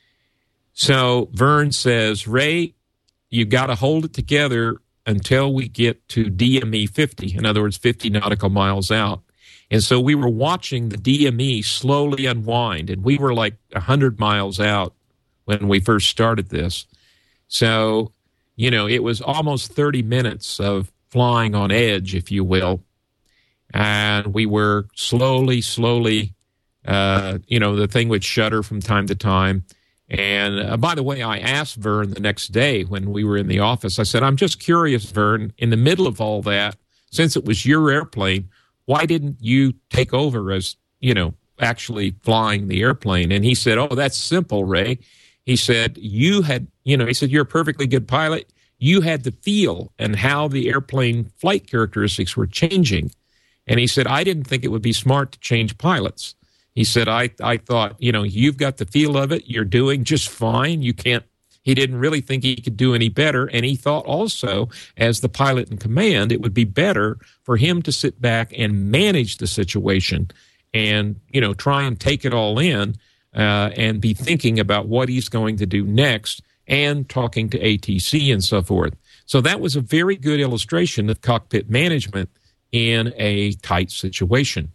S4: So Vern says, Ray, you got to hold it together until we get to D M E fifty, in other words, fifty nautical miles out. And so we were watching the D M E slowly unwind, and we were like one hundred miles out when we first started this. So, you know, it was almost thirty minutes of flying on edge, if you will. And we were slowly, slowly, uh, you know, the thing would shudder from time to time. And uh, by the way, I asked Vern the next day when we were in the office, I said, I'm just curious, Vern, in the middle of all that, since it was your airplane, why didn't you take over as, you know, actually flying the airplane? And he said, oh, that's simple, Ray. He said, you had, you know, he said, you're a perfectly good pilot. You had the feel and how the airplane flight characteristics were changing. And he said, I didn't think it would be smart to change pilots. He said, I, I thought, you know, you've got the feel of it. You're doing just fine. You can't, he didn't really think he could do any better. And he thought also, as the pilot in command, it would be better for him to sit back and manage the situation and, you know, try and take it all in uh, and be thinking about what he's going to do next and talking to A T C and so forth. So that was a very good illustration of cockpit management in a tight situation.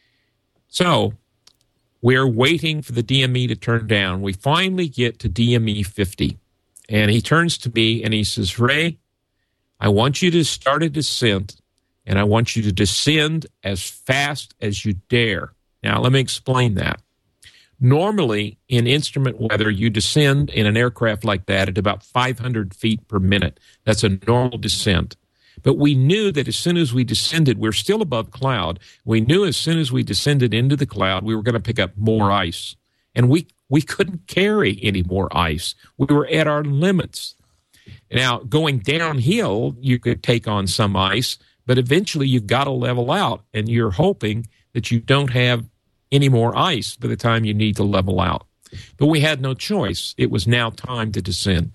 S4: So we're waiting for the D M E to turn down. We finally get to D M E fifty. And he turns to me and he says, Ray, I want you to start a descent, and I want you to descend as fast as you dare. Now, let me explain that. Normally, in instrument weather, you descend in an aircraft like that at about five hundred feet per minute. That's a normal descent. But we knew that as soon as we descended, we're still above cloud. We knew as soon as we descended into the cloud, we were going to pick up more ice. And we, we couldn't carry any more ice. We were at our limits. Now, going downhill, you could take on some ice, but eventually you've got to level out, and you're hoping that you don't have any more ice by the time you need to level out. But we had no choice. It was now time to descend.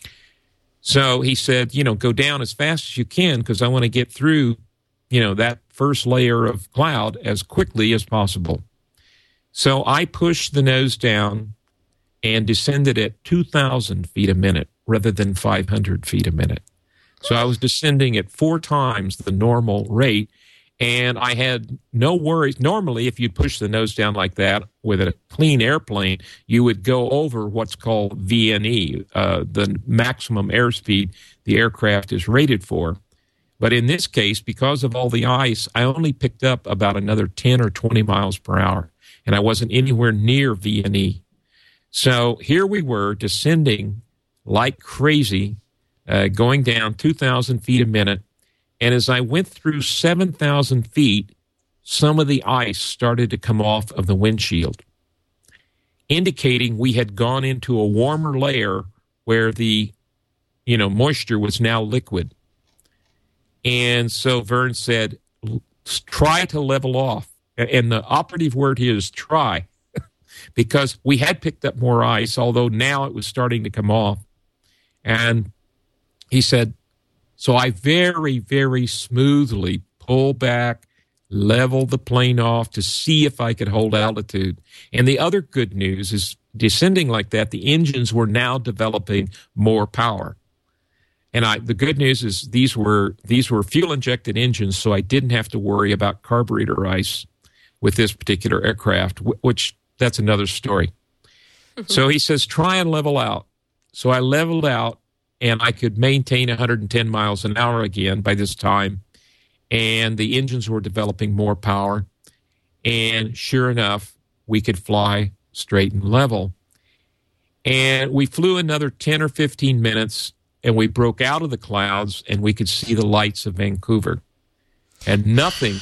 S4: So he said, you know, go down as fast as you can because I want to get through, you know, that first layer of cloud as quickly as possible. So I pushed the nose down and descended at two thousand feet a minute rather than five hundred feet a minute. So I was descending at four times the normal rate, and I had no worries. Normally, if you'd push the nose down like that with a clean airplane, you would go over what's called V N E, uh, the maximum airspeed the aircraft is rated for. But in this case, because of all the ice, I only picked up about another ten or twenty miles per hour, and I wasn't anywhere near V N E. So here we were descending like crazy, uh, going down two thousand feet a minute. And as I went through seven thousand feet, some of the ice started to come off of the windshield, indicating we had gone into a warmer layer where the, you know, moisture was now liquid. And so Vern said, try to level off. And the operative word here is try, because we had picked up more ice, although now it was starting to come off. And he said, so I very, very smoothly pull back, level the plane off to see if I could hold altitude. And the other good news is, descending like that, the engines were now developing more power. And I, the good news is these were these were fuel-injected engines, so I didn't have to worry about carburetor ice with this particular aircraft, which that's another story. So he says, try and level out. So I leveled out, and I could maintain one hundred ten miles an hour again by this time. And the engines were developing more power. And sure enough, we could fly straight and level. And we flew another ten or fifteen minutes, and we broke out of the clouds, and we could see the lights of Vancouver. And nothing,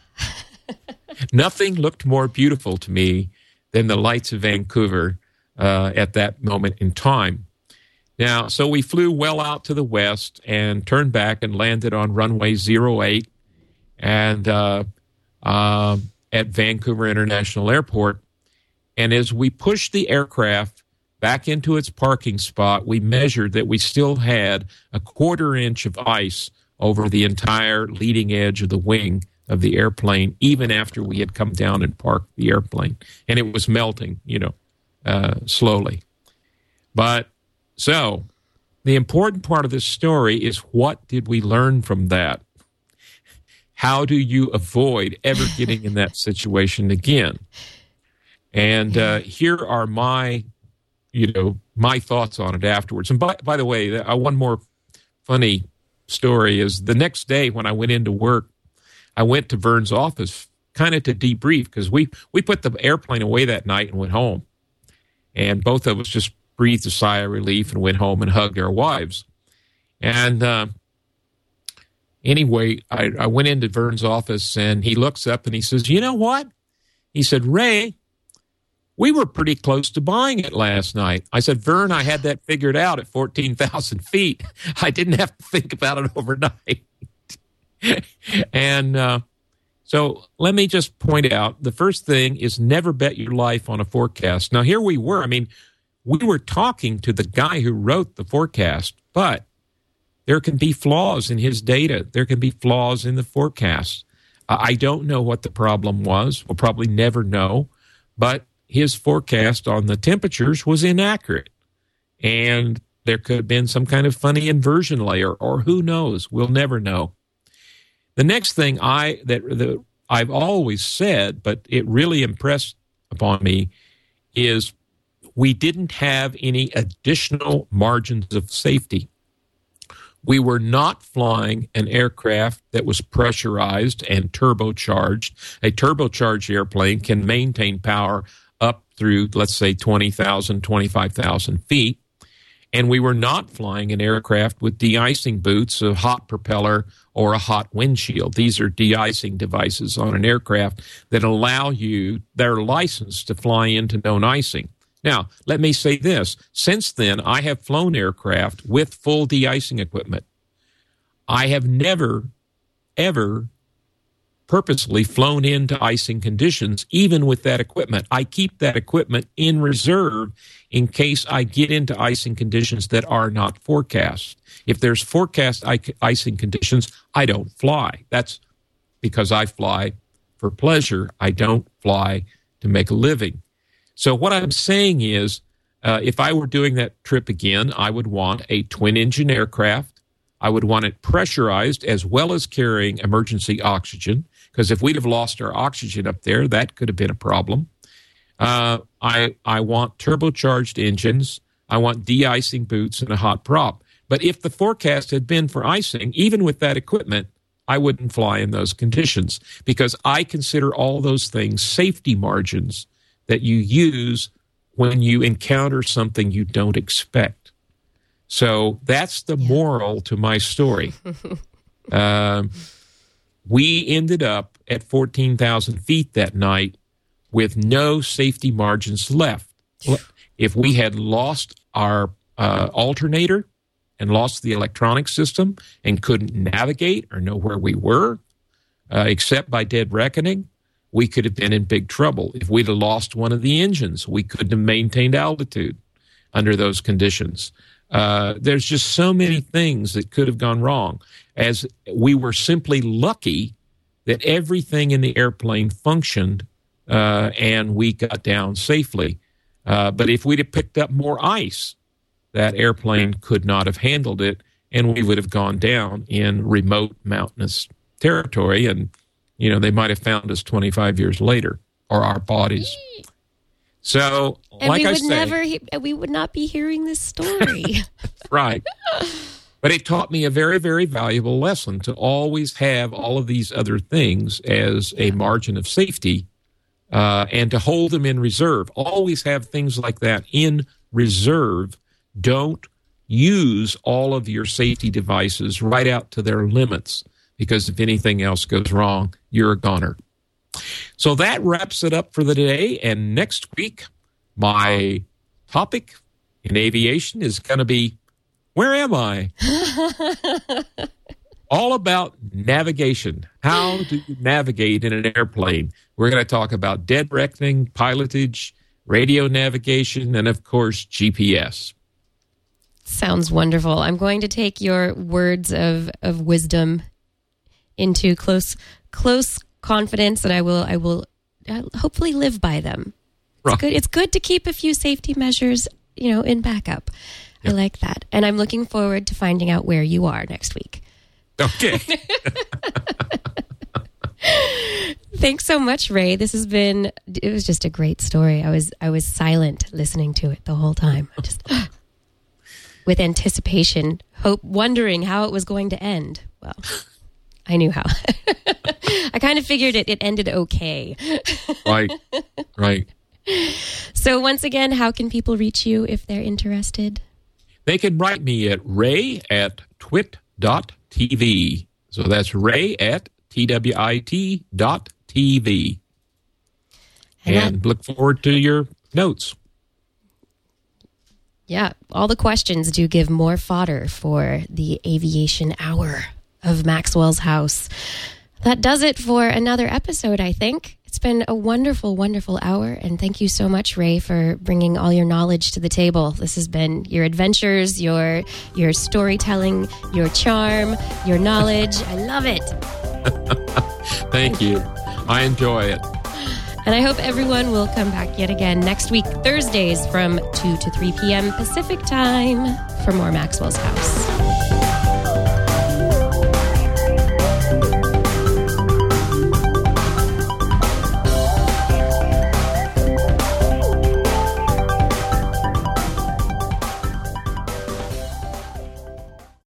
S4: nothing looked more beautiful to me than the lights of Vancouver uh, at that moment in time. Now, so we flew well out to the west and turned back and landed on runway zero eight and uh, uh, at Vancouver International Airport. And as we pushed the aircraft back into its parking spot, we measured that we still had a quarter inch of ice over the entire leading edge of the wing of the airplane, even after we had come down and parked the airplane. And it was melting, you know, uh, slowly. But so the important part of this story is, what did we learn from that? How do you avoid ever getting in that situation again? And uh, here are my, you know, my thoughts on it afterwards. And by, by the way, uh, one more funny story is the next day when I went into work, I went to Vern's office kind of to debrief, because we, we put the airplane away that night and went home. And both of us just breathed a sigh of relief and went home and hugged our wives. And uh, anyway, I, I went into Vern's office, and he looks up and he says, you know what? He said, Ray, we were pretty close to buying it last night. I said, Vern, I had that figured out at fourteen thousand feet. I didn't have to think about it overnight. And uh, so let me just point out, the first thing is never bet your life on a forecast. Now, here we were. I mean, we were talking to the guy who wrote the forecast, but there can be flaws in his data. There can be flaws in the forecast. Uh, I don't know what the problem was. We'll probably never know, but his forecast on the temperatures was inaccurate. And there could have been some kind of funny inversion layer, or who knows? We'll never know. The next thing I that the, I've always said, but it really impressed upon me, is we didn't have any additional margins of safety. We were not flying an aircraft that was pressurized and turbocharged. A turbocharged airplane can maintain power up through, let's say, twenty thousand, twenty-five thousand feet. And we were not flying an aircraft with de-icing boots, a hot propeller, or a hot windshield. These are de-icing devices on an aircraft that allow you, they're licensed to fly into known icing. Now, let me say this. Since then, I have flown aircraft with full de-icing equipment. I have never, ever purposely flown into icing conditions, even with that equipment. I keep that equipment in reserve in case I get into icing conditions that are not forecast. If there's forecast icing conditions, I don't fly. That's because I fly for pleasure. I don't fly to make a living. So what I'm saying is, uh, if I were doing that trip again, I would want a twin-engine aircraft. I would want it pressurized as well as carrying emergency oxygen, because if we'd have lost our oxygen up there, that could have been a problem. Uh, I I want turbocharged engines. I want de-icing boots and a hot prop. But if the forecast had been for icing, even with that equipment, I wouldn't fly in those conditions, because I consider all those things safety margins that you use when you encounter something you don't expect. So that's the moral to my story. um, we ended up at fourteen thousand feet that night with no safety margins left. If we had lost our uh, alternator and lost the electronic system and couldn't navigate or know where we were, uh, except by dead reckoning, we could have been in big trouble. If we'd have lost one of the engines, we couldn't have maintained altitude under those conditions. Uh, there's just so many things that could have gone wrong, as we were simply lucky that everything in the airplane functioned uh, and we got down safely. Uh, but if we'd have picked up more ice, that airplane could not have handled it, and we would have gone down in remote mountainous territory, and, you know, they might have found us twenty-five years later, or our bodies. So,
S5: and
S4: like
S5: we
S4: I
S5: would
S4: say,
S5: never, he- we would not be hearing this story.
S4: right. But it taught me a very, very valuable lesson to always have all of these other things as a margin of safety, uh, and to hold them in reserve. Always have things like that in reserve. Don't use all of your safety devices right out to their limits, because if anything else goes wrong, you're a goner. So that wraps it up for the day. And next week, my topic in aviation is going to be, where am I? All about navigation. How do you navigate in an airplane? We're going to talk about dead reckoning, pilotage, radio navigation, and, of course, G P S.
S5: Sounds wonderful. I'm going to take your words of, of wisdom into close close confidence, and I will I will uh, hopefully live by them. It's
S4: Right.
S5: good. It's good to keep a few safety measures, you know, in backup. I like that, and I'm looking forward to finding out where you are next week.
S4: Okay.
S5: Thanks so much, Ray. This has been. It was just a great story. I was I was silent listening to it the whole time, just with anticipation, hope, wondering how it was going to end. Well, I knew how. I kind of figured it, it ended okay.
S4: Right. Right.
S5: So once again, how can people reach you if they're interested?
S4: They can write me at ray at twit dot t v. So that's ray at twit dot t v.
S5: And
S4: And
S5: that-
S4: look forward to your notes.
S5: Yeah, all the questions do give more fodder for the Aviation Hour of Maxwell's House. That does it for another episode, I think. It's been a wonderful, wonderful hour, and thank you so much, Ray, for bringing all your knowledge to the table. This has been your adventures, your your storytelling, your charm, your knowledge. I love it.
S4: Thank you. I enjoy it.
S5: And I hope everyone will come back yet again next week, Thursdays from two to three p.m. Pacific time for more Maxwell's House.